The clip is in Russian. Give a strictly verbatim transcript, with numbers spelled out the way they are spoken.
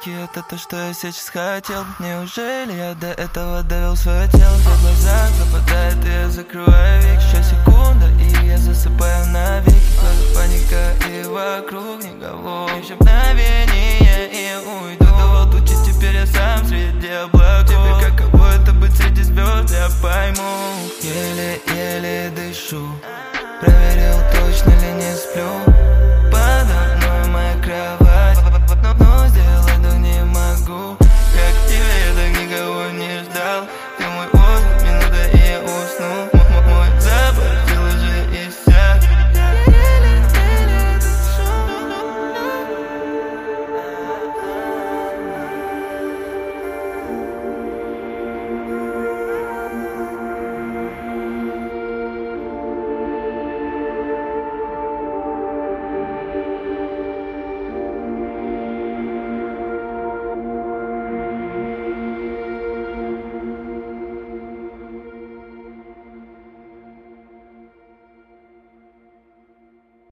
навеки. Это то, что я сейчас хотел. Неужели я до этого довел свое тело? В глазах западает, и я закрываю веки. Еще секунда, и я засыпаю навеки. Кладу паника, и вокруг никого. Еще мгновение, и я уйду. Давал тучи, теперь я сам среди облаков. Теперь как обои.